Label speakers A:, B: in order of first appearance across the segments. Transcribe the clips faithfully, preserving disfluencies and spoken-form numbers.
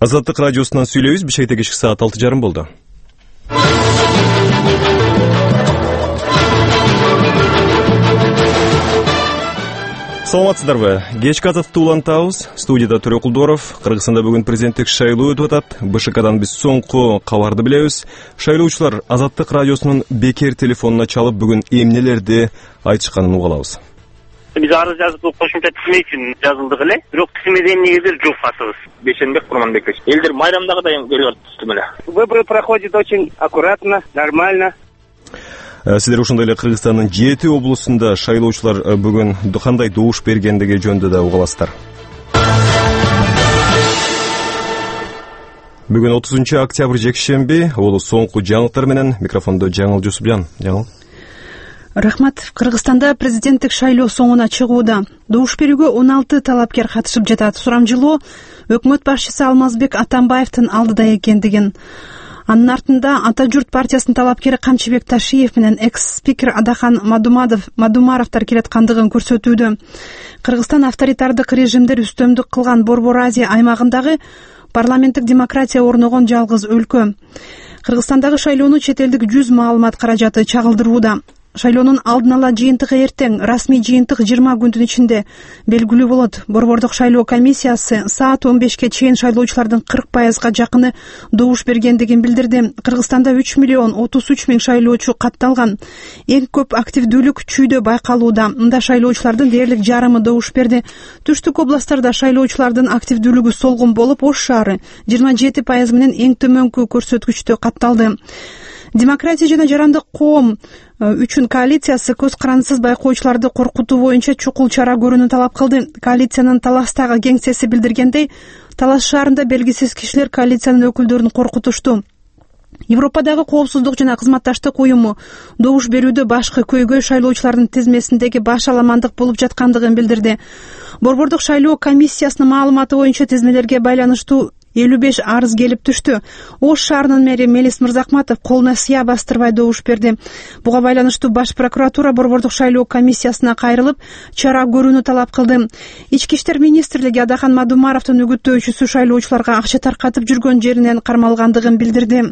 A: Азаттык радиосунан сүйлөйбүз. Бишкекте кечки саат алты жарым болду. Саламатсыздарбы? Кечки Азаттыкты улантабыз. Студияда Төрөкулдоров. Кыргызстанда бүгүн президенттик шайлоо өтүп атат. БШКдан биз соңку кабарды билебиз. Шайлоочулар Азаттык радиосунун бекер телефонуна чалып бүгүн эмнелерди айтышканын угулабыз.
B: Биз арыз жазып кошумча тизме үчүн жазылдык эле. Бирок тизмеде эмнегедир жок катыбыз.
C: Бешенбек Курманбекович. Элдер майрамдагыдай көрүп атышты эле.
D: Выборы проходит очень аккуратно, нормально.
A: Сиздер ушундай эле Кыргызстандын жети облусунда шайлоочулар бүгүн кандай добуш бергендиги жөнүндө да угуласыздар. Бүгүн отузунчу октябрь жекшемби, ол соңку жаңылыктар менен микрофондо Жаңыл Жусупжан. Жаңыл.
E: Рахмат. Кыргызстанда президенттик шайлоо соңуна чыгууда. Добуш берүүгө он алты талапкер катышып жатат. Сурамжылоо өкмөт башчысы Алмазбек Атамбаевдин алдыда экендигин. Анын артында Ата журт партиясынын талапкери Камчыбек Ташиев менен экс-спикер Адахан Мадумаровдор келаткандыгын көрсөтүүдө. Кыргызстан авторитардык режимдер үстөмдүк кылган Борбор Азия аймагындагы парламенттик демократия орногон жалгыз өлкө. Кыргызстандагы шайлоону чет элдик жүз маалымат каражаты чагылдырууда. Шайлоонун алдын ала жыйынтыгы эртең, расмий жыйынтык жыйырма күндүн ичинде белгилүү болот. Борбордук шайлоо комиссиясы саат он бешке чейин шайлоочулардын кырк пайызга жакыны добуш бергендигин билдирди. Кыргызстанда үч миллион отуз үч миң шайлоочу катталган. Эң көп активдүүлүк Чүйдө байкалууда. Мында шайлоочулардын дээрлик жарымы добуш берди. Түштүк областтарда шайлоочулардын активдүүлүгү солгун болуп, Ош шаары жыйырма жети пайыз менен эң төмөнкү көрсөткүчтө катталды. Демократия жана жарандык коом үчүн коалициясы көз карандысыз байкоочуларды коркутуу боюнча чукул чара көрүүнү талап кылды. Коалициянын Таластагы кеңсеси билдиргендей, Талас шаарында белгисиз кишилер коалициянын өкүлдөрүн коркутушту. Европадагы коопсуздук жана кызматташтык уюму добуш берүүдө башкы көйгөй шайлоочулардын тизмесиндеги баш аламандык болуп жаткандыгын билдирди. Борбордук шайлоо комиссиясынын маалыматы боюнча тизмелерге байланыштуу элүү беш арыз келип түштү. Ош шаарынын мэри Мелис Мырзахматов колуна сыя бастырбай добуш берди. Буга байланыштуу баш прокуратура Борбордук шайлоо комиссиясына кайрылып, чара көрүүнү талап кылды. Ички иштер министрлиги Адахан Мадумаровдун үгүттөөчүсү шайлоочуларга акча таркатып жүргөн жеринен кармалгандыгын билдирди.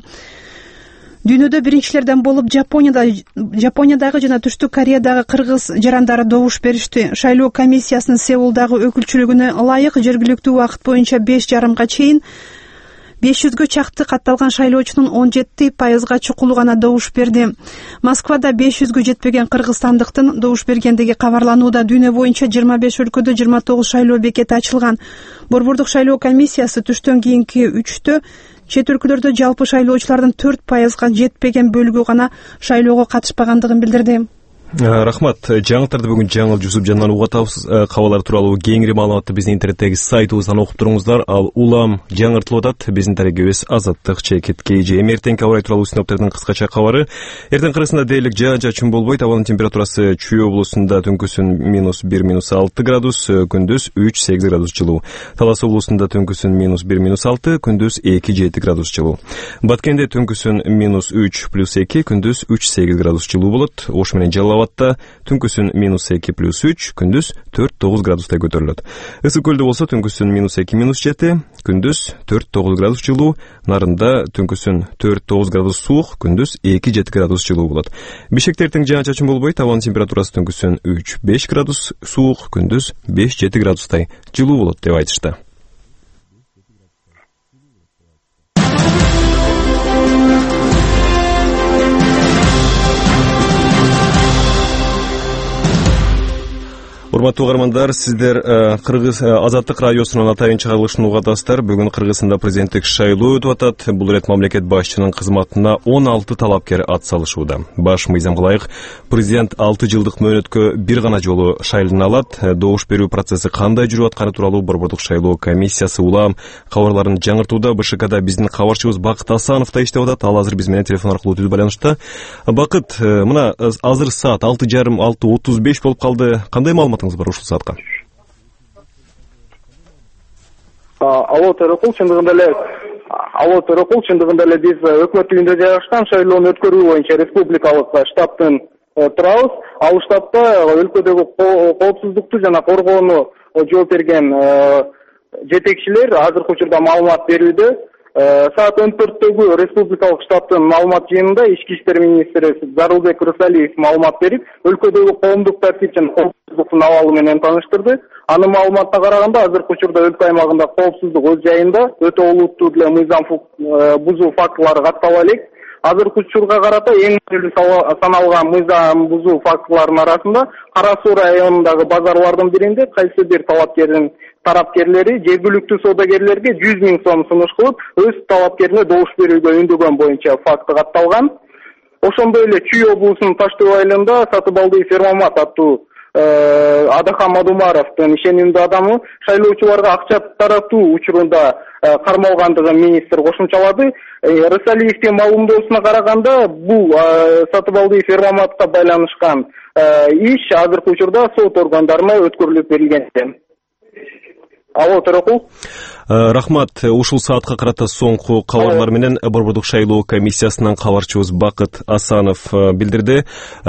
E: Дүйнөдө биринчилерден болуп Жапонияда Жапониядагы жана Түштүк Кореядагы кыргыз жарандары добуш беришти. Шайлоо комиссиясынын Сеулдагы өкүлчүлүгүнө ылайык жергиликтүү убакыт боюнча беш жарымга чейин беш жүзгө чакты катталган шайлоочунун он жети пайызга чукулу гана добуш берди. Москвада беш жүзгө жетпеген кыргызстандыктын добуш бергендиги кабарланууда. Дүйнө боюнча жыйырма беш өлкөдө жыйырма тогуз шайлоо бекети ачылган. Борбордук шайлоо комиссиясы түштөн кийинки үчтө чет өлкөлөрдө жалпы шайлоочулардын төрт пайызга жетпеген бөлүгү гана шайлоого катышпагандыгын билдирди.
A: Рахмат. Жаңылыктарды бүгүн Жаңыл Жусупжандан угатабыз. Кабарлар тууралуу кеңири маалыматты биздин интернеттеги сайтыбыздан окуп туруңуздар. Ал улам жаңыртылып атат. Биздин тарегибиз Азаттык чекит кей же. Эртеңки аба ырайы тууралуу синоптиктердин кыскача кабары. Эртең Кыргызстанда дээрлик жаан-жачын болбойт. Абанын температурасы Чүй облусунда түнкүсүн минус бир минус алты градус, күндүз үч сегиз градус жылуу. Талас облусунда түнкүсүн минус бир минус алты, күндүз эки жети градус жылуу. Баткенде түнкүсүн минус үч плюс эки, күндүз үч сегиз градус жылуу болот. Ош менен Жалал Абадта түнкүсүн минус эки плюс үч, күндүз төрт тогуз градустай көтөрүлөт. Ысык көлдө болсо түнкүсүн минус эки минус жети, күндүз төрт тогуз градус жылуу. Нарында түнкүсүн төрт тогуз градус суук, күндүз эки жети градус жылуу болот. Бишкекте эртең жаан-чачын болбойт. Абанын температурасы түнкүсүн үч беш градус суук, күндүз беш жети градустай жылуу болот деп айтышты. Урматтуу угармандар, сиздер Кыргыз Азаттык радиосунун атайын чыгарылышын угатасыздар. Бүгүн Кыргызстанда президенттик шайлоо өтүп атат. Бул ирет мамлекет башчынын кызматына он алты талапкер ат салышууда. Баш мыйзам кылайык, президент алты жылдык мөөнөткө бир гана жолу шайлана алат. Добуш берүү процесси кандай жүрүп атканы тууралуу Борбордук шайлоо комиссиясы улам кабарларын жаңыртууда. БШКда биздин кабарчыбыз Бакыт Асанов да иштеп атат. Ал азыр биз менен телефон аркылуу түз байланышта. Бакыт, мына азыр саат алты жарым алты отуз беш болуп калды. Кандай маалымат бар ушул саатка?
C: Алло, Төрөкул, чындыгында эле Алло, Төрөкул, чындыгында эле биз өкмөт үйүндө жайгашкан шайлоону өткөрүү боюнча республикалык штабтын турабыз. Ал штабта өлкөдөгү коопсуздукту жана коргоону жооп берген жетекчилер азыркы учурда маалымат берүүдө. Саат он төрттөгү республикалык штабтын маалымат жыйынында ички иштер министри Зарылбек Рысалиев маалымат берип, өлкөдөгү коомдук тартип жана коопсуздуктун абалы менен тааныштырды. Анын маалыматына караганда, азыркы учурда өлкө аймагында коопсуздук өз жайында өтө олуттуу деле мыйзам бузуу фактылары каттала элек. Азыркы учурга карата эң маанилүү саналган мыйзам бузуу фактыларынын арасында Кара Суу районундагы базарлардын биринде кайсы бир талапкердин тарапкерлери жергиликтүү соодагерлерге жүз миң сом сунуш кылып, өз талапкерине добуш берүүгө үндөгөн боюнча факты катталган. Ошондой эле Чүй облусунун Таш Төө айылында Сатыбалды Фермамат аттуу Адахан Мадумаровдун ишенимдүү адамы шайлоочуларга акча таратуу учурунда кармалгандыгын министр кошумчалады. Рысалиевдин маалымдоосуна караганда, бул Сатыбалды Фермаматка байланышкан иш азыркы учурда сот органдарына өткөрүлүп берилген экен. Алло, Төрөкул.
A: Рахмат, ушул саатка карата соңку кабарлар менен Борбордук шайлоо комиссиясынан кабарчыбыз Бакыт Асанов билдирди.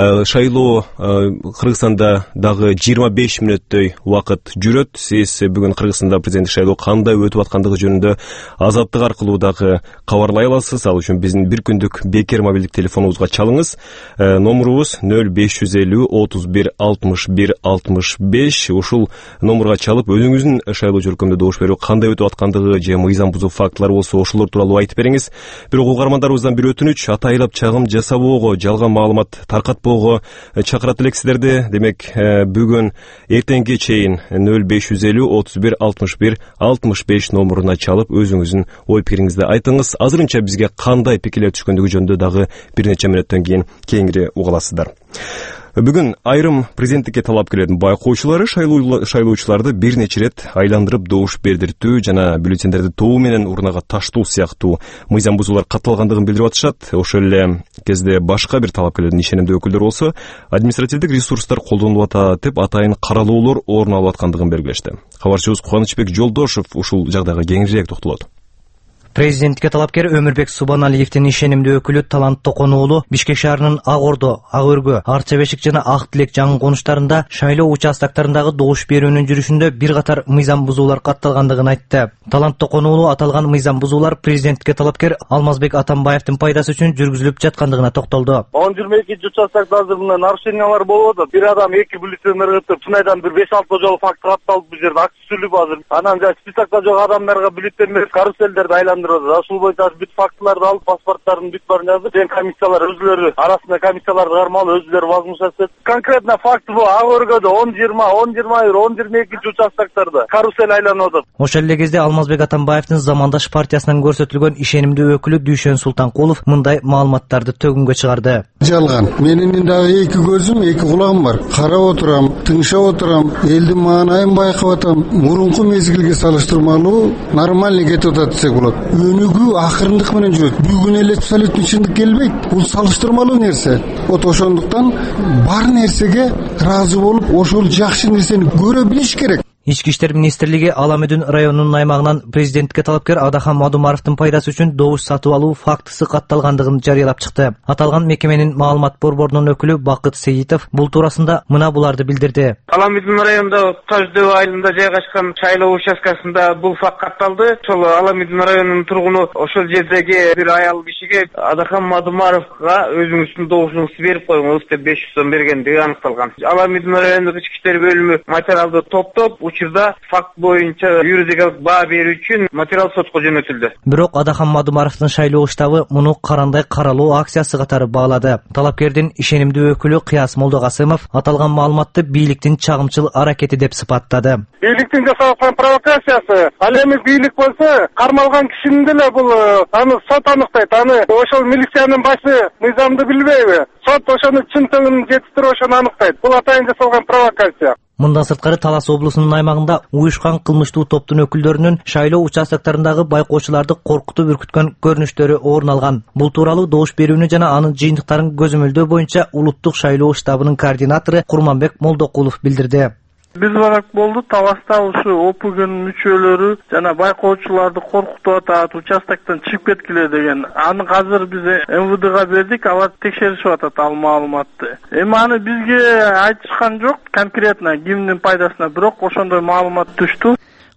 A: Шайлоо Кыргызстанда дагы жыйырма беш мүнөттөй убакыт жүрөт. Сиз бүгүн Кыргызстанда президенттик шайлоо кандай өтүп аткандыгы жөнүндө азаттык аркылуу дагы кабарлай аласыз. Ал үчүн биздин бир күндүк бекер мобилдик телефонубузга чалыңыз. Номурубуз нөл беш жүз элүү отуз бир алтымыш бир алтымыш беш. Ушул номурга чалып өзүңүздүн шайлоо жөлкөмдө добуш берүү кандай өтүп аткандыгы же мыйзам бузуу фактылар болсо ошолор тууралуу айтып бериңиз. Бирок угармандарыбыздан бир өтүнүч, атайлап чагым жасабоого, жалган маалымат таркатпоого чакырат элек сиздерди. Демек, бүгүн эртеңге чейин нөл беш жүз элүү отуз бир алтымыш бир алтымыш беш номуруна чалып өзүңүздүн ой пикириңизди айтыңыз. Азырынча бизге кандай пикирлер түшкөндүгү жөнүндө дагы бир нече мүнөттөн кийин кеңири угаласыздар. Бүгүн айрым президенттикке талапкерлердин байкоочулары шайлоочуларды бир нече ирет айландырып добуш бердиртүү жана бюллетендерди тобу менен урнага таштоо сыяктуу мыйзам бузуулар катталгандыгын билдирип атышат. Ошол эле кезде башка бир талапкерлердин ишенимдүү өкүлдөрү болсо административдик ресурстар колдонулуп атат деп атайын каралоолор орун алып аткандыгын белгилешти. Кабарчыбыз Кубанычбек Жолдошев ушул жагдайга кеңирээк токтолот.
F: Президентке талапкер Өмүрбек Субаналиевдин ишенимдүү өкүлү Талант Токон уулу Бишкек шаарынын Ак Ордо, Ак Өргө, Арча Бешик жана Ак Тилек жаңы конуштарында шайлоо участоктарындагы добуш берүүнүн жүрүшүндө бир катар мыйзам бузуулар катталгандыгын айтты. Талант Токон уулу аталган мыйзам бузуулар президентке талапкер Алмазбек Атамбаевдин пайдасы үчүн жүргүзүлүп жаткандыгына токтолду.
G: он жыйырма экинчи участокто азыр мына нарушениялар болуп атат. Бир адам эки бюллетень ыргытып, чынайдан бир беш алты жолу факт катталып, бул жерде акча сүрүлүп азыр. Анан жана списокто жок адамдарга бюллетень берип, каруселдерди айландырып атат. Ушул боюнча бүт фактыларды алып, паспорттарын бүт барын жазып, жен комиссиялар өзүлөрү арасында комиссияларды кармалып, өзүлөрү возмущаться этет. Конкретно факт бул Ак Өргөдө он жыйырма, он жыйырма бир, он жыйырма экинчи участоктордо карусел айланып атат.
F: Ошол эле кезде Алмазбек Атамбаевдин замандаш партиясынан көрсөтүлгөн ишенимдүү өкүлү Дүйшөн Султанкулов мындай маалыматтарды төгүнгө чыгарды.
H: Жалган. Менин дагы эки көзүм, эки кулагым бар. Карап отурам, тыңшап отурам, элдин маанайын байкап атам. Мурунку мезгилге салыштырмалуу нормально кетип атат десек болот. Өнүгүү акырындык менен жүрөт. Бүгүн эле абсолютно чындык келбейт. Бул салыштырмалуу нерсе. Вот ошондуктан бар нерсеге ыраазы болуп, ошол жакшы нерсени көрө билиш керек.
F: Ички иштер министрлиги Аламүдүн районунун аймагынан президентке талапкер Адахан Мадумаровдун пайдасы үчүн добуш сатып алуу фактысы катталгандыгын жарыялап чыкты. Аталган мекеменин маалымат борборунун өкүлү Бакыт Сейитов бул туурасында мына буларды билдирди.
D: Аламүдүн районунда Таш Төө айылында жайгашкан шайлоо участкасында бул факт катталды. Ошол Аламүдүн районунун тургуну ошол жердеги бир аял кишиге Адахан Мадумаровга өзүңүздүн добушуңузду берип коюңуз деп беш жүз сом бергендиги аныкталган. Аламүдүн районундук ички иштер бөлүмү материалды топтоп, учурда факт боюнча юридикалык баа берүү үчүн материал сотко жөнөтүлдү.
F: Бирок Адахан Мадумаровдун шайлоо штабы муну карандай каралоо акциясы катары баалады. Талапкердин ишенимдүү өкүлү Кыяс Молдогасымов аталган маалыматты бийликтин чагымчыл аракети деп сыпаттады.
G: Бийликтин жасаган провокациясы, ал эми бийлик болсо, кармалган кишинин деле бул аны сот аныктайт. Аны ошол милициянын башы мыйзамды билбейби? Сот ошону чын төгүн жетиштирип ошону аныктайт. Бул атайын жасалган провокация.
F: Мындан сырткары Талас облусунун аймагында уюшкан кылмыштуу топтун өкүлдөрүнүн шайлоо участоктарындагы байкоочуларды коркутуп үркүткөн көрүнүштөрү орун алган. Бул тууралуу добуш берүүнү жана анын жыйынтыктарын көзөмөлдөө боюнча улуттук шайлоо штабынын координатору Курманбек Молдокулов билдирди.
I: Биз барак болду, Таласта ушу ОПГнын мүчөлөрү жана байкоочуларды коркутуп атат, участоктон чыгып кеткиле деген. Аны азыр биз эм вэ дэга бердик, алар текшеришип атат ал маалыматты. Эми аны бизге айтышкан жок конкретно кимдин пайдасына, бирок ошондой маалымат түштү.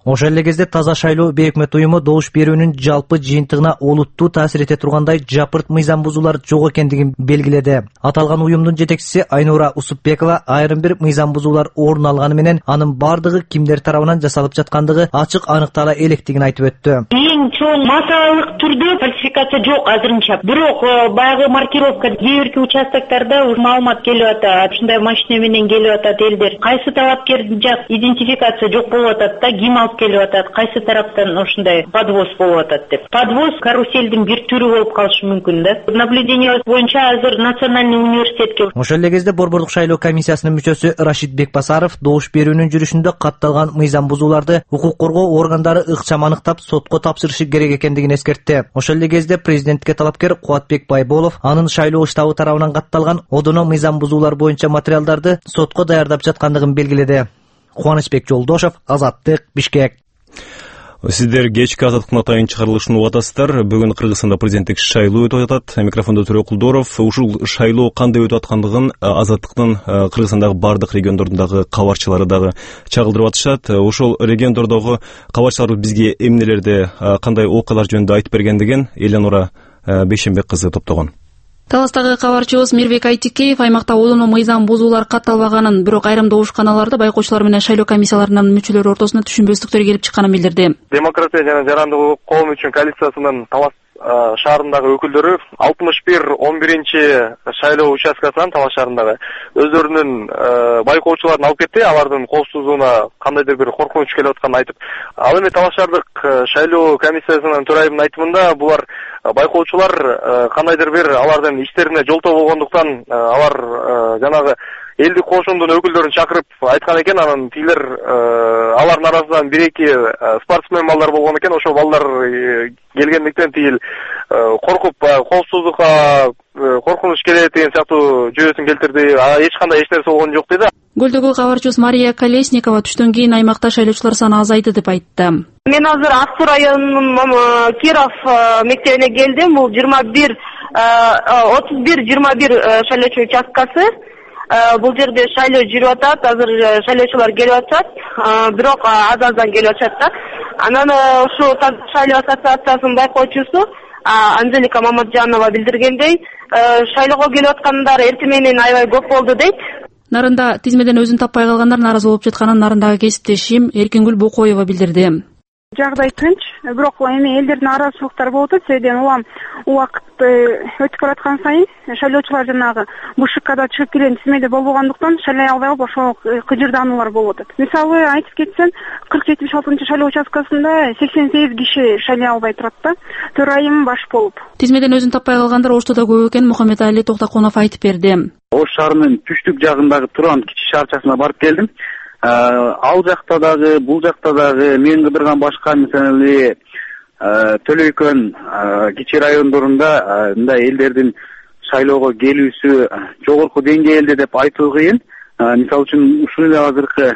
F: Ошол эле кезде таза шайлоо бейөкмөт уюму добуш берүүнүн жалпы жыйынтыгына олуттуу таасир эте тургандай жапырт мыйзам бузуулар жок экендигин белгиледи. Аталган уюмдун жетекчиси Айнура Усупбекова айрым бир мыйзам бузуулар орун алганы менен анын бардыгы кимдер тарабынан жасалып жаткандыгы ачык аныктала электигин айтып өттү.
J: Эң чоң массалык түрдө фальсификация жок азырынча. Бирок баягы маркировка кээ бирки участоктарда маалымат келип атат. Ушундай машина менен келип атат элдер. Кайсы талапкер жак идентификация жок болуп атат да, ким алып келип атат, кайсы тараптан ушундай подвоз болуп атат деп. Подвоз каруселдин бир түрү болуп калышы мүмкүн да. Наблюдение боюнча азыр Национальный университетке.
F: Ошол эле кезде Борбордук шайлоо комиссиясынын мүчөсү Рашид Бекбасаров добуш берүүнүн жүрүшүндө катталган мыйзам бузууларды укук коргоо органдары ыкчам аныктап сотко тапшырышы керек экендигин эскертти. Ошол эле кезде президентке талапкер Кубатбек Байболов анын шайлоо штабы тарабынан катталган одоно мыйзам бузуулар боюнча материалдарды сотко даярдап жаткандыгын белгиледи. Кубанычбек Жолдошов, Азаттык, Бишкек.
A: Сиздер кечки азаттыктын атайын чыгарылышын угуп атасыздар. Бүгүн Кыргызстанда президенттик шайлоо өтүп атат. Микрофондо Төрөкулдоров. Ушул шайлоо кандай өтүп аткандыгын азаттыктын Кыргызстандагы бардык региондордундагы кабарчылары дагы чагылдырып атышат. Ошол региондордогу кабарчылар бизге эмнелерди, кандай окуялар жөнүндө айтып бергендигин Эленора Бейшенбек кызы топтогон.
K: Таластагы кабарчыбыз Мирбек Айтикеев аймакта одоно мыйзам бузуулар катталбаганын, бирок айрым добушканаларда байкоочулар менен шайлоо комиссияларынын мүчөлөрү ортосуна түшүнбөстүктөр келип чыкканын билдирди.
G: Демократия жана жарандык коом үчүн коалициясынын Талас шаарындагы өкүлдөрү алтымыш бир он биринчи шайлоо участкасынан Талас шаарындагы өздөрүнүн байкоочуларын алып кетти. Алардын коопсуздугуна кандайдыр бир коркунуч келип атканын айтып, ал эми Талас шаардык шайлоо комиссиясынын төрайымынын айтымында булар байкоочулар кандайдыр бир алардын иштерине жолтоо болгондуктан алар жанагы элдик кошундун өкүлдөрүн чакырып айткан экен. Анан тилер алардын арасынан бир эки спортсмен балдар болгон экен. Ошол балдар келгендиктен тил коркуп коопсуздукка коркунуч келет деген сыяктуу жүйөсүн келтирди. Эч кандай эч нерсе болгон жок деди.
K: Көлдөгү кабарчыбыз Мария Колесникова түштөн кийин аймакта шайлоочулар саны азайды деп айтты.
J: Мен азыр Ак Суу районунун Киров мектебине келдим. Бул жыйырма бир отуз бир жыйырма бир шайлоочу участкасы. Бул жерде шайлоо жүрүп атат. Азыр шайлоочулар келип атат. Бирок аз-аздан келип атат да. Анан ушу шайлоо ассоциациясынын байкоочусу Анжелика Маматжанова билдиргендей, шайлоого келип аткандар эртең менен аябай көп болду дейт.
K: Нарында тизмеден өзүн таппай калгандар нааразы болуп жатканын нарындагы кесиптешим Эркингүл Бокоева билдирди.
L: Жагдай тынч, бирок эми элдердин нааразычылыктары болуп атат. Себебен улам убакыт өтүп бараткан сайын шайлоочулар жанагы БШКда чыгып келген тизмеде болбогондуктан шайлай албай калып ошол кыжырдаануулар болуп атат. Мисалы айтып кетсем, кырк жетимиш алтынчы шайлоо участкасында сексен сегиз киши шайлай албай турат да. Төрайым баш болуп.
K: Тизмеден өзүн таппай калгандар Ошто да көп экен, Мухаммедали Токтоконов айтып берди.
M: Ош шаарынын түштүк жагындагы Туран кичи шаарчасына барып келдим. Ал жакта дагы, бул жакта дагы мен кыдырган башка мисалы Төлөйкөн кичи райондорунда мындай элдердин шайлоого келүүсү жогорку деңгээлде деп айтуу кыйын. Мисалы үчүн ушул эле азыркы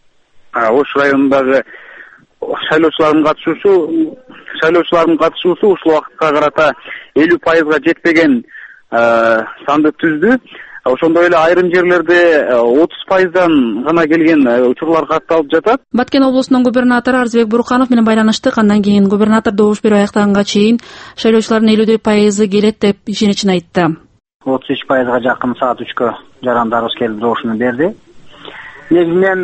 M: Ош районундагы шайлоочулардын катышуусу, шайлоочулардын катышуусу ушул убакытка карата элүү пайызга жетпеген санды түздү. Ошондой эле айрым жерлерде отуз пайыздан гана келген учурлар катталып жатат.
K: Баткен облусунун губернатору Арзбек Буруканов менен байланыштык. Андан кийин губернатор добуш берүү аяктаганга чейин шайлоочулардын элүү пайызы келет деп ишеничин айтты.
N: отуз үч пайызга жакын саат үчкө жарандарыбыз келип добушуну берди. Негизинен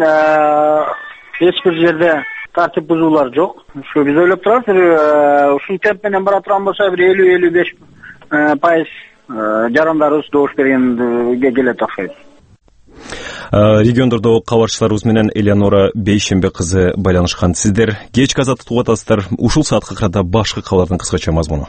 N: эч бир жерде тартип бузуулар жок. Ушу биз ойлоп турабыз, ушул темп менен бара турган болсо бир элүү элүү беш пайыз жарандарыбыз добуш бергенге келет окшойт.
A: Региондордогу кабарчыларыбыз менен Эленора Бейшенбек кызы байланышкан. Сиздер кечки азаттык угуп атасыздар. Ушул саатка карата башка кабарлардын кыскача мазмуну.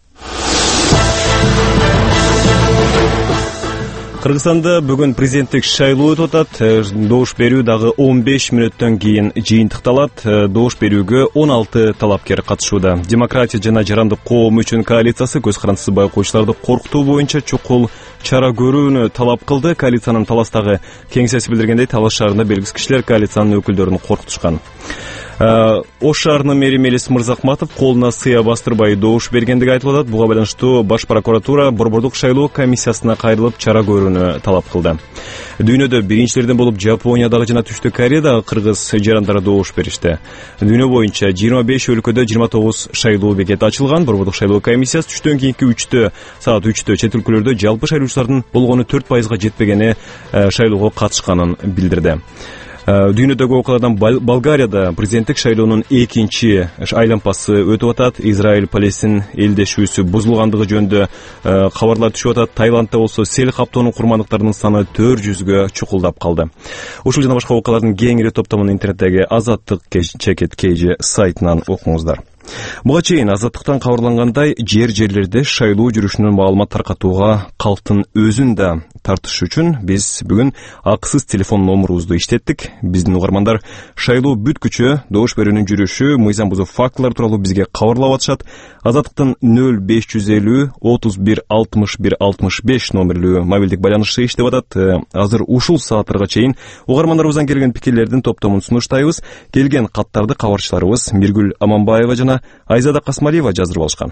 A: Кыргызстанда бүгүн президенттик шайлоо өтүп атат. Добуш берүү дагы он беш мүнөттөн кийин жыйынтыкталат. Добуш берүүгө он алты талапкер катышууда. Демократия жана жарандык коом үчүн коалициясы көз карандысыз байкоочуларды коркутуу боюнча чукул чара көрүүнү талап кылды. Коалициянын Таластагы кеңсеси билдиргендей, Талас шаарында белгисиз кишилер коалициянын өкүлдөрүн коркутушкан. Ош шаарынын мэри Мелис Мырзахматов колуна сыя бастырбай добуш бергендиги айтылып атат. Буга байланыштуу Баш прокуратура Борбордук шайлоо комиссиясына кайрылып чара көрүүнү талап кылды. Дүйнөдө биринчилерден болуп Жапониядагы жана Түштүк Кореядагы кыргыз жарандары добуш беришти. Дүйнө боюнча жыйырма беш өлкөдө жыйырма тогуз шайлоо бекети ачылган. Борбордук шайлоо комиссиясы түштөн кийинки үчтө саат үчтө чет өлкөлөрдө жалпы шайлоочулардын болгону төрт пайызга жетпегени шайлоого катышканын билдирди. Дүйнөдөгү окуялардан Болгарияда президенттик шайлоонун экинчи айлампасы өтүп атат. Израиль Палестин элдешүүсү бузулгандыгы жөнүндө кабарлар түшүп атат. Таиландда болсо сел каптоонун курмандыктарынын саны төрт жүзгө чукулдап калды. Ушул жана башка окуялардын кеңири топтомун интернеттеги Азаттык чекит kg сайтынан окуңуздар. Буга чейин Азаттыктан кабарлангандай, жер жерлерде шайлоо жүрүшүнүн маалымат таркатууга калктын өзүн да тартыш үчүн биз бүгүн акысыз телефон номурубузду иштеттик. Биздин угармандар шайлоо бүткүчө добуш берүүнүн жүрүшү, мыйзам бузуу фактылар тууралуу бизге кабарлап атышат. Азаттыктын нөл беш жүз элүү отуз бир алтымыш бир алтымыш беш номерлүү мобилдик байланышы иштеп атат. Азыр ушул сааттарга чейин угармандарыбыздан келген пикирлердин топтомун сунуштайбыз. Келген каттарды кабарчыларыбыз Миргүл Аманбаева жана Айзада Касмалиева жаздырып алышкан.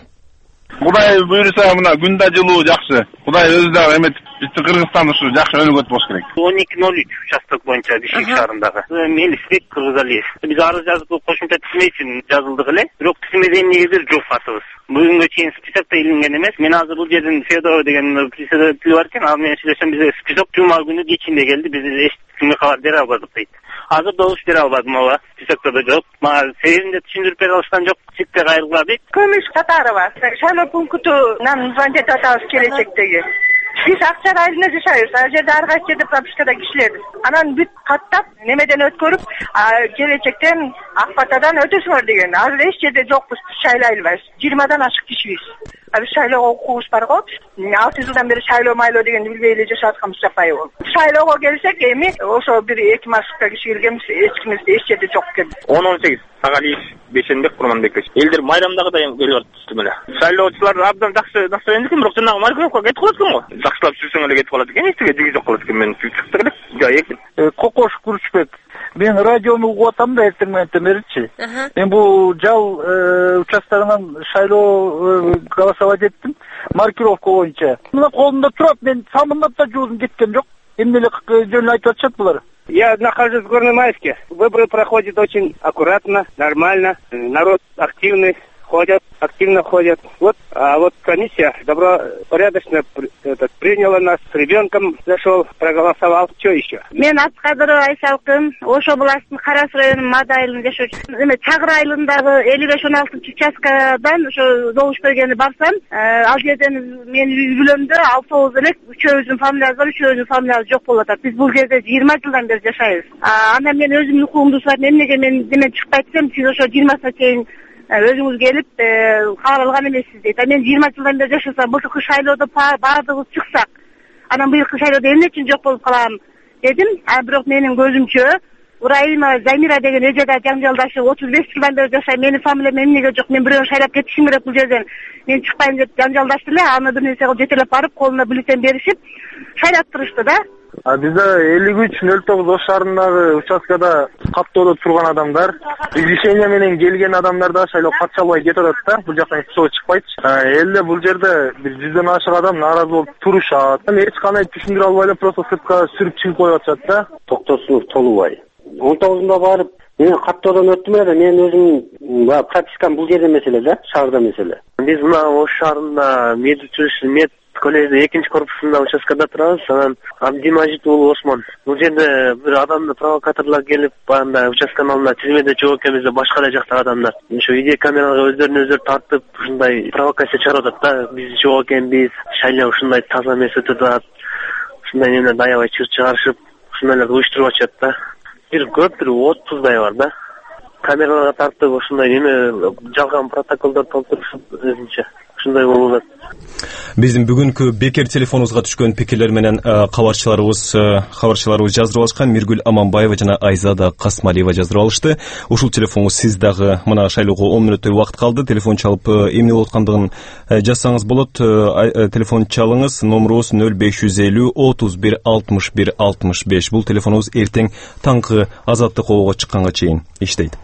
O: Кудай буйруса, мына күн да жылуу жакшы. Кудай өзү дагы эметип, биздин Кыргызстан ушу жакшы өнүгөт болуш керек.
B: он эки ноль үч участок боюнча Бишкек шаарындагы Мелисбек Кыргызалиев. Биз арыз жазып кошумча тизме үчүн жазылдык эле, бирок тизмеден негизир жок атыбыз. Бүгүнгө чейин списокто илинген эмес. Мен азыр бул жерден Федоров деген председатель бар экен, ал менен сүйлөшөм, бизге список жума күнү кечинде келди. Биз эч кимге кабар бере албадык дейт. Азыр добуш бере албадым, ооба. Списокто да жок. Мага себебин да түшүндүрүп бере алышкан жок. Чипте кайрылган дейт.
P: Көмүш Катарова. Шайлоо пунктунан звонить атабыз келечектеги. Биз Акча районунда жашайбыз. Ал жерде ар кайсы жерде пропискада кишилербиз. Анан бүт каттап, немеден өткөрүп, келечектен Акбатадан өтөсүңөр деген. Азыр эч жерде жокпуз, шайлай албайбыз. жыйырмадан ашык кишибиз. Биз шайлоого укугубуз бар го. алты жылдан бери шайлоо майлоо дегенди билбей эле жашап атканбыз жапайы болуп. Шайлоого келсек, эми ошо бир эки маршрутка киши келгенбиз, эч ким эч жерде жок экен.
Q: он он сегиз Сагалиев Бешенбек Курманбекович. Элдер майрамдагыдай келип атышты эле. Шайлоочулар абдан жакшы настроение экен, бирок жанагы маркировка кетип калат экен го. Жакшылап жүрсөң эле кетип калат экен, эчтеге жиги жок калат экен. Мен чыкты элек, жай экен.
I: Кокош Курчбек. Мен радиону угуп атам да эртең менен беричи. Мен бул жал участкаларынан шайлоо голосовать эттим, маркировка боюнча. Мына колумда турат, мен самындап да жуузум кеткен жок. Эмне эле жөнүн айтып атышат булар.
R: Я нахожусь в Горномайске. Выборы проходят очень аккуратно, нормально. Народ активный, ходят, активно ходят. Вот, а вот комиссия добропорядочно этот, приняла нас, с ребенком зашел, проголосовал. Что еще?
J: Мен Аткадырова Айсалкын, Ош областынын Карас районунун Мада айылында жашоочумун. Эме Чагыр айылындагы элүү беш он алтынчы участкадан ошо добуш бергени барсам, ал жерден мен үй бүлөмдө алтыбыз элек, үчөөбүздүн фамилиябыз бар, үчөөбүздүн фамилиябыз жок болуп атат. Биз бул жерде жыйырма жылдан бери жашайбыз. Анан мен өзүмдүн укугумду сурап, эмнеге мен демен чыкпай десем, сиз ошо жыйырмасына чейин өзүңүз келип кабар алган эмессиз дейт. Мен жыйырма жылдан бери жашасам, былтыркы шайлоодо баардыгыбыз чыксак, анан быйылкы шайлоодо эмне үчүн жок болуп калам дедим. А бирок менин көзүмчө Урайма Замира деген эжеда жаңжалдашып отуз беш жылдан бери жашайм. Менин фамилиям эмнеге жок? Мен бирөөнү шайлап кетишим керек бул жерден. Мен чыкпайм деп жаңжалдашты эле. Аны бир нерсе кылып жетелеп барып, колуна бюллетень беришип, шайлаттырышты да.
I: А бизде элүү үч нөл тогуз Ош шаарындагы участкада каттоодо турган адамдар, решение менен келген адамдар да шайлоо катыша албай кетип атат да. Бул жактан эч чыкпайт. Эле бул жерде бир жүздөн ашык адам нааразы болуп турушат. Эч кандай түшүндүрө албай эле просто сыртка сүрүп чыгып коюп атышат да.
S: Токтосунов Толубай. он тогузунда барып, мен каттоодон өттүм эле, мен өзүм баягы пропискам бул жерде эмес эле да, шаарда эмес эле.
T: Биз мына Ош шаарында мед училище мед коллеждин экинчи корпусунда участкада турабыз. Анан Абдимажит уулу Осмон. Бул жерде бир адамды провокаторлор келип, баягындай участканын алдына тизмеде жок экенбиз деп башка эле жактагы адамдар ошо видео камераларга өздөрүн өздөрү тартып, ушундай провокация чыгарып атат да. Биз жок экенбиз, шайлоо ушундай таза эмес өтүп атат. Ушундай эмне даябай чыр чыгарышып, ушундайларды уюштуруп атышат да. Бир көп бир отуздай бар да. Камераларга тартып, ушундай эме жалган протоколдор толтурушуп өзүнчө. Ушундай болуп атат.
A: Биздин бүгүнкү бекер телефонубузга түшкөн пикирлер менен кабарчыларыбыз кабарчыларыбыз жаздырып алышкан. Миргүл Аманбаева жана Айзада Касмалиева жаздырып алышты. Ушул телефонго сиз дагы мына шайлоого он мүнөттөй убакыт калды. Телефон чалып эмне болуп аткандыгын жазсаңыз болот. Телефон чалыңыз. Номерубуз нөл беш жүз элүү отуз бир алтымыш бир алтымыш беш. Бул телефонубуз эртең таңкы Азаттык обого чыкканга чейин иштейт.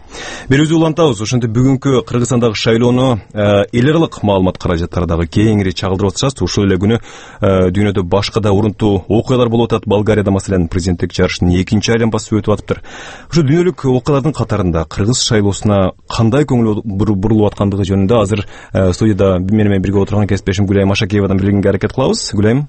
A: Берүүбүздү улантабыз. Ошентип бүгүнкү Кыргызстандагы шайлоону эл аралык маалымат каражаттарындагы кеңири чагылдырып атышат. Ушул эле күнү дүйнөдө башка да урунтуу окуялар болуп атат. Болгарияда маселен президенттик жарыштын экинчи айланпасы өтүп атыптыр. Ушу дүйнөлүк окуялардын катарында кыргыз шайлоосуна кандай көңүл бурулуп аткандыгы жөнүндө азыр студияда менен бирге отурган кесиптешим Гүлайым Машакеевадан билгенге аракет кылабыз. Гүлайым.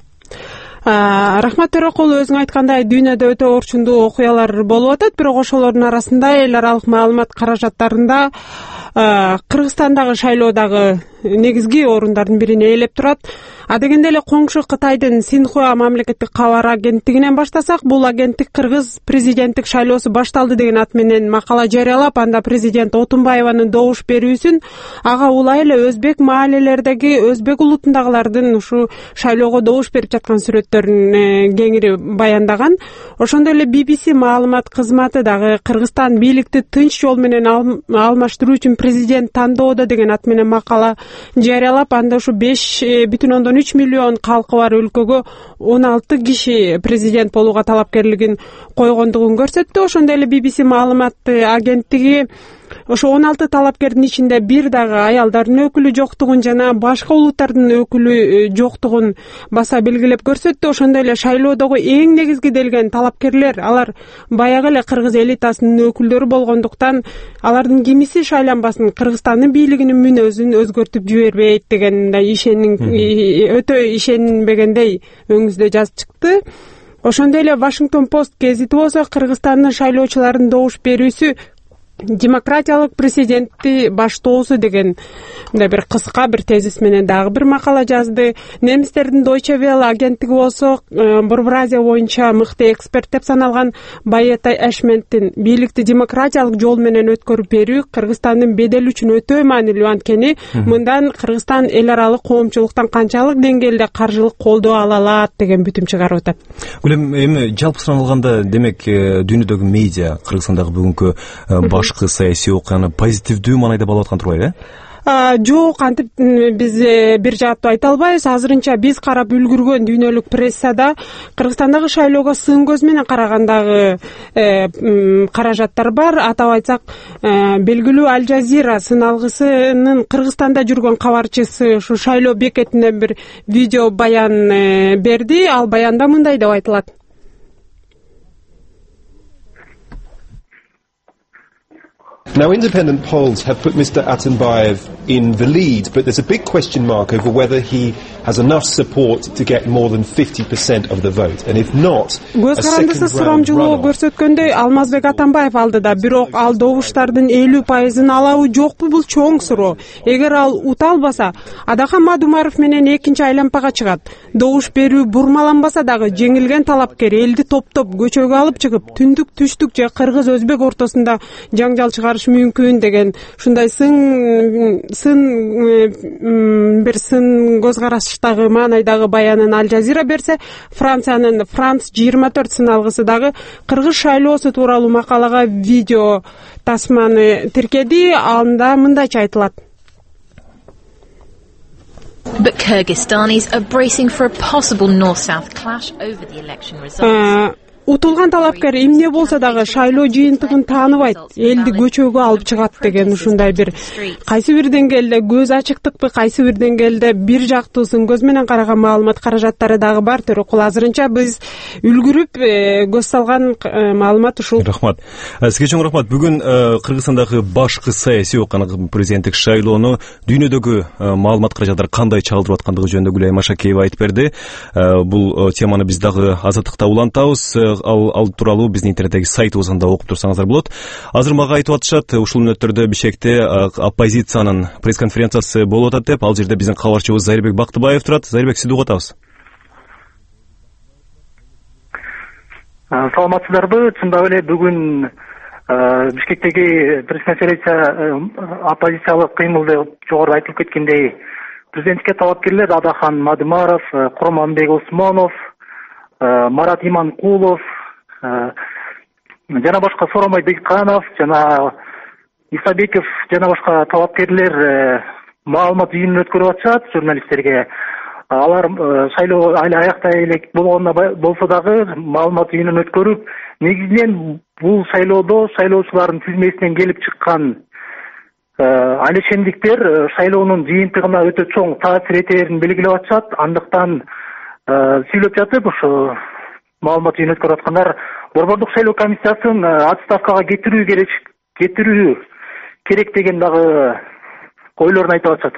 U: Рахмат Төрөкулу, өзүң айткандай дүйнөдө өтө орчундуу окуялар болуп атат, бирок ошолордун арасында эл аралык маалымат каражаттарында Кыргызстандагы шайлоодагы негизги орундардын бирин ээлеп турат. А дегенде эле коңшу Кытайдын Синхуа мамлекеттик кабар агенттигинен баштасак, бул агенттик Кыргыз президенттик шайлоосу башталды деген ат менен макала жарыялап, анда президент Отунбаеванын добуш берүүсүн ага улай эле өзбек маалелердеги өзбек улутундагылардын ушу шайлоого добуш берип жаткан сүрөттөрүн кеңири баяндаган. Ошондой эле би би си маалымат кызматы дагы Кыргызстан бийликти тынч жол менен алмаштыруу үчүн президент тандоодо деген ат менен макала жарыялап, анда ушу беш бүтүн ондон үч миллион калкы бар өлкөгө он алты киши президент болууга талапкерлигин койгондугун көрсөттү. Ошондой эле би би си маалымат агенттиги ошо он алты талапкердин ичинде бир дагы аялдардын өкүлү жоктугун жана башка улуттардын өкүлү жоктугун баса белгилеп көрсөттү. Ошондой эле шайлоодогу эң негизгиделген талапкерлер алар баягы эле кыргыз элитасынын өкүлдөрү болгондуктан алардын кимиси шайланбасын, Кыргызстандын бийлигинин мүнөзүн өзгөртүп жибербейт дегендей ишенин өтө ишенбегендей өңүздө жазып чыкты. Ошондой эле Вашингтон Пост гезити болсо Кыргызстандын шайлоочуларынын добуш берүүсү демократиялык президентти баштоосу деген мындай бир кыска бир тезис менен дагы бир макала жазды. Немистердин Deutsche Welle агенттиги болсо Борбор Азия боюнча мыкты эксперт деп саналган Байета Эшменттин бийликти демократиялык жол менен өткөрүп берүү Кыргызстандын бедели үчүн өтө маанилүү, анткени мындан Кыргызстан эл аралык коомчулуктан канчалык деңгээлде каржылык колдоо ала алат деген бүтүм чыгарып атат.
A: Гүлем, эми жалпысынан алганда демек дүйнөдөгү медиа Кыргызстандагы бүгүнкү баш саясий окуяны позитивдүү маанайда балап аткан турбайбы?
U: Жок, антип биз бир жааттуу айта албайбыз. Азырынча биз карап үлгүргөн дүйнөлүк прессада Кыргызстандагы шайлоого сын көз менен карагандагы каражаттар бар. Атап айтсак, белгилүү Аль Жазира сыналгысынын Кыргызстанда жүргөн кабарчысы ушу шайлоо бекетинен бир видео баян берди. Ал баянда мындай деп айтылат:
V: Now, independent polls have put Mister Atambayev in the lead, but there's a big question mark over whether he has enough support to get more than fifty percent of the vote. And if not,
U: көз карандысы сурамжылоо көрсөткөндөй Алмазбек Атамбаев алдыда, бирок ал добуштардын элүү пайызын алабы жокпу, бул чоң суроо. Эгер ал ута албаса, Адахан Мадумаров менен экинчи айланпага чыгат. Добуш берүү бурмаланбаса дагы жеңилген талапкер элди топтоп көчөгө алып чыгып, түндүк түштүк же кыргыз өзбек ортосунда жаңжал чыгарыш мүмкүн деген ушундай сын сын бир сын көз караштагы маанайдагы баянын Аль Жазира берсе, Франциянын Франс жыйырма төрт сыналгысы дагы кыргыз шайлоосу тууралуу макалага видео тасманы тиркеди. Анда мындайча айтылат:
W: But Kyrgyzstanis are bracing for a possible north-south clash over the election results.
U: Утулган талапкер эмне болсо дагы шайлоо жыйынтыгын тааныбайт, элди көчөгө алып чыгат деген ушундай бир кайсы бир деңгээлде көз ачыктыкпы, кайсы бир деңгээлде бир жактуусын көз менен караган маалымат каражаттары дагы бар. Төрөкул, азырынча биз үлгүрүп көз салган маалымат ушул.
A: Рахмат. Сизге чоң рахмат. Бүгүн Кыргызстандагы башкы саясий окуяны, президенттик шайлоону дүйнөдөгү маалымат каражаттары кандай чагылдырып аткандыгы жөнүндө Гүлайым Машакеева айтып берди. Бул теманы биз дагы Азаттыкта улантабыз. Ал, ал тууралуу биздин интернеттеги сайтыбыздан да окуп турсаңыздар болот. Азыр мага айтып атышат, ушул мүнөттөрдө Бишкекте оппозициянын пресс-конференциясы болуп атат деп. Ал жерде биздин кабарчыбыз Зарибек Бактыбаев турат. Зарибек, сизди угуп атабыз.
X: Саламатсыздарбы? Чындап эле бүгүн Бишкектеги пресс-конференция оппозициялык кыймылды жогоруда айтылып кеткендей, президенттикке талапкерлер Адахан Мадумаров, Курманбек Усмонов, Марат Иманкулов, жана башка Соромай Дыйканов, жана Исабеков жана башка талапкерлер маалымат жыйынын өткөрүп атышат журналисттерге. алар шайлоо али аяктай элек болгондо болсо дагы маалымат үйүнөн өткөрүп, негизинен бул шайлоодо шайлоочулардын тизмесинен келип чыккан алешендиктер шайлоонун жыйынтыгына өтө чоң таасир этерин белгилеп атышат. Андыктан сүйлөп жатып ушу маалымат үйүнөн өткөрүп аткандар Борбордук шайлоо комиссиясын отставкага кетирүү керек кетирүү керек деген дагы ойлорун айтып атышат.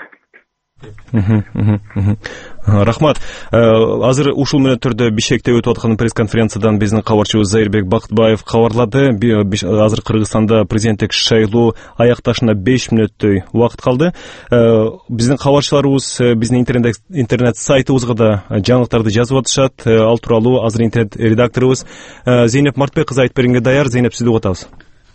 A: Рахмат. Азыр ушул мүнөттөрдө Бишкекте өтүп аткан пресс-конференциядан биздин кабарчыбыз Зайырбек Бактыбаев кабарлады. Азыр Кыргызстанда президенттик шайлоо аякташына беш мүнөттөй убакыт калды. Биздин кабарчыларыбыз биздин интернет интернет сайтыбызга да жаңылыктарды жазып атышат. Ал тууралуу азыр интернет редакторубуз Зейнеп Мартбек кызы айтып бергенге даяр. Зейнеп, сизди угатабыз.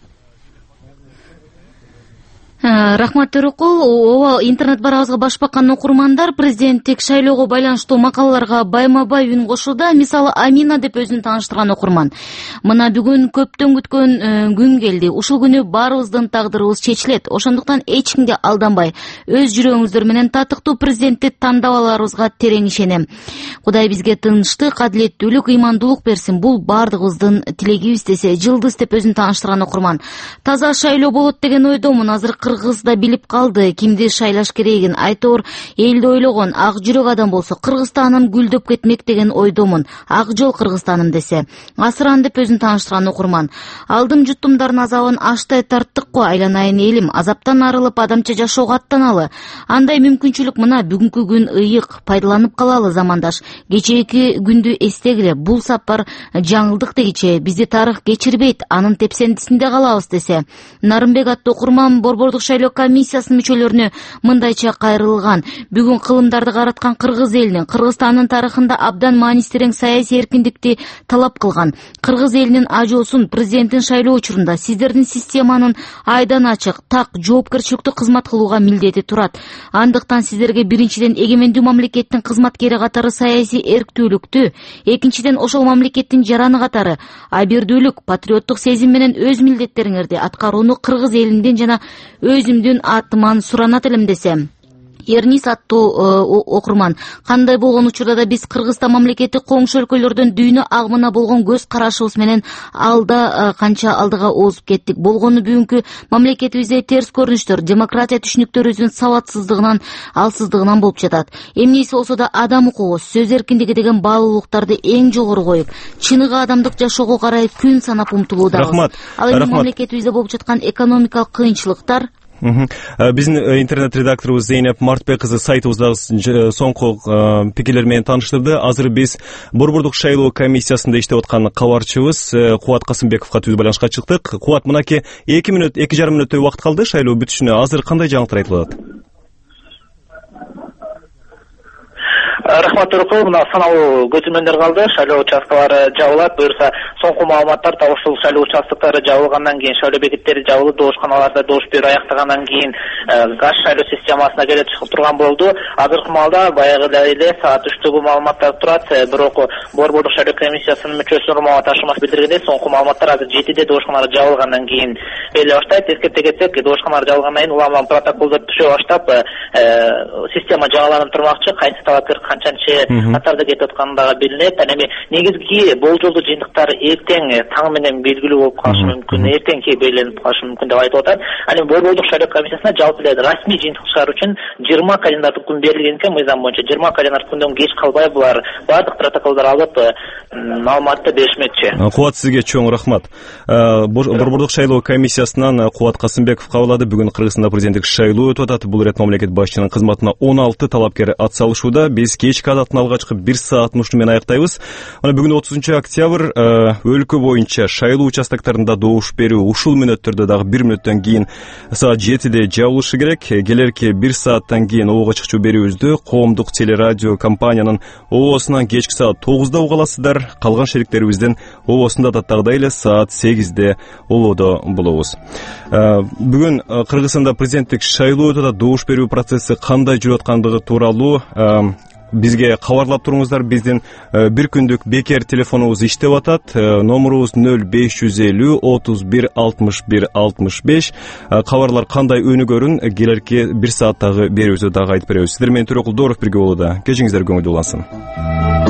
C: Рахмат Төрөкул. Ооба, интернет барабызга баш баккан окурмандар президенттик шайлоого байланыштуу макалаларга байма-бай үн кошууда. Мисалы, Амина деп өзүн тааныштырган окурман: мына бүгүн көптөн күткөн күн келди. Ушул күнү баарыбыздын тагдырыбыз чечилет. Ошондуктан эч кимге алданбай, өз жүрөгүңүздөр менен татыктуу президентти тандап аларыбызга терең ишенем. Кудай бизге тынчтык, адилеттүүлүк, ыймандуулук берсин. Бул баардыгыбыздын тилегибиз десе Жылдыз деп өзүн тааныштырган окурман. Таза шайлоо болот деген ойдомун. Азыр Кыргыз да билип калды кимди шайлаш керегин. Айтор элди ойлогон ак жүрөк адам болсо Кыргызстаным гүлдөп кетмек деген ойдомун. Ак жол Кыргызстаным десе. Асыран деп өзүн тааныштырган окурман: алдым жуттумдардын азабын аштай тарттык го, айланайын элим, азаптан арылып адамча жашоого аттаналы. Андай мүмкүнчүлүк мына бүгүнкү күн ыйык, пайдаланып калалы замандаш. Кечээки күндү эстегиле, бул сапар жаңылдык дегиче бизди тарых кечирбейт, анын тепсендисинде калабыз десе. Нарымбек аттуу окурман Борбордук шайлоо комиссиясынын мүчөлөрүнө мындайча кайрылган: бүгүн кылымдарды караткан кыргыз элинин, Кыргызстандын тарыхында абдан маанистирең саясий эркиндикти талап кылган кыргыз элинин ажоосун президенттин шайлоо учурунда сиздердин системанын айдан ачык, так, жоопкерчиликтүү кызмат кылууга милдети турат. Андыктан сиздерге биринчиден эгемендүү мамлекеттин кызматкери катары саясий эрктүүлүктү, экинчиден ошол мамлекеттин жараны катары абийирдүүлүк, патриоттук сезим менен өз милдеттериңерди аткарууну кыргыз элинден жана өзүмдүн атыман суранат элем десе. Эрнис аттуу окурман: кандай болгон учурда да биз Кыргызстан мамлекети коңшу өлкөлөрдөн дүйнө агымына болгон көз карашыбыз менен алда канча алдыга озуп кеттик. Болгону бүгүнкү мамлекетибизде терс көрүнүштөр, демократия түшүнүктөрүбүздүн сабатсыздыгынан, алсыздыгынан болуп жатат. Эмнеси болсо да адам укугу, сөз эркиндиги деген баалуулуктарды эң жогору коюп, чыныгы адамдык жашоого карай күн санап умтулуудабыз. Ал эми мамлекетибизде болуп жаткан экономикалык кыйынчылыктар.
A: Биздин интернет редакторубуз Зейнеп Мартбек кызы сайтыбыздагы соңку пикирлер менен тааныштырды. Азыр биз Борбордук шайлоо комиссиясында иштеп аткан кабарчыбыз Кубат Касымбековго түз байланышка чыктык. Кубат, мынакей эки мүнөт, эки жарым мүнөттөй убакыт калды шайлоо бүтүшүнө. Азыр кандай жаңылыктар айтылып атат?
D: Рахмат Төрөкул, мына саналуу көзөмөлдөр калды. Шайлоо участкалары жабылат. Буюрса, соңку маалыматтар да ушул шайлоо участкалары жабылгандан кийин, шайлоо бекеттери жабылып, доошканаларда доош берүү аяктагандан кийин газ шайлоо системасына келип чыгып турган болду. Азыркы маалда баягыдай эле саат үчтө бул маалыматтар турат. Бирок Борбордук шайлоо комиссиясынын мүчөсү Нурмамат Ашымов билдиргендей, соңку маалыматтар азыр жетиде доошканалар жабылгандан кийин бериле баштайт. Эскерте кетсек, доошканалар жабылгандан кийин улам улам протоколдор түшө баштап, система жаңыланып турмакчы, кайсы талапкер канчанчы катарда кетип аткандыгы билинет. Эми негизги болжолдуу жыйынтыктар эртең таң менен белгилүү болуп калышы мүмкүн, эртеңки белгиленип калышы мүмкүн деп айтып атат. Аны Борбордук шайлоо комиссиясына жалпы эле расмий жыйынтык чыгаруу үчүн жыйырма календардык күн берилген экен. Мыйзам боюнча жыйырма календардык күндөн кеч калбай булар баардык протоколдор алып маалыматты беришмекчи.
A: Кубат, сизге чоң рахмат. Борбордук шайлоо комиссиясынан Кубат Касымбеков кабылады. Бүгүн Кыргызстанда президенттик шайлоо өтүп атат. Бул ирет мамлекет башчынын кызматына он алты талапкер ат салышууда. Биз кечки адаттын алгачкы бир саат мушну менен аяктайбыз. Мына бүгүн отузунчу октябрь өлкө боюнча шайлоо участоктарында добуш берүү ушул мүнөттөрдө дагы бир мүнөттөн кийин саат жетиде жабылышы керек. Келерки бир сааттан кийин обого чыкчу берүүбүздү коомдук телерадио компаниянын обосунан кечки саат тогузда уга аласыздар. Калган шериктерибиздин обосунда даттагыдай эле саат сегизде ободо болобуз. Бүгүн Кыргызстанда президенттик шайлоо өтүп атат. Добуш берүү процесси кандай жүрүп аткандыгы тууралуу бизге кабарлап туруңуздар. Биздин бир күндүк бекер телефонубуз иштеп атат. Номерубуз нөл беш жүз элүү отуз бир алтымыш бир алтымыш беш. Кабарлар кандай өнүгөрүн келерки бир сааттагы берүүбүздө дагы айтып беребиз. Сиздер менен Төрөкул Дооров бирге болууда. Кечиңиздер көңүлдүү улансын.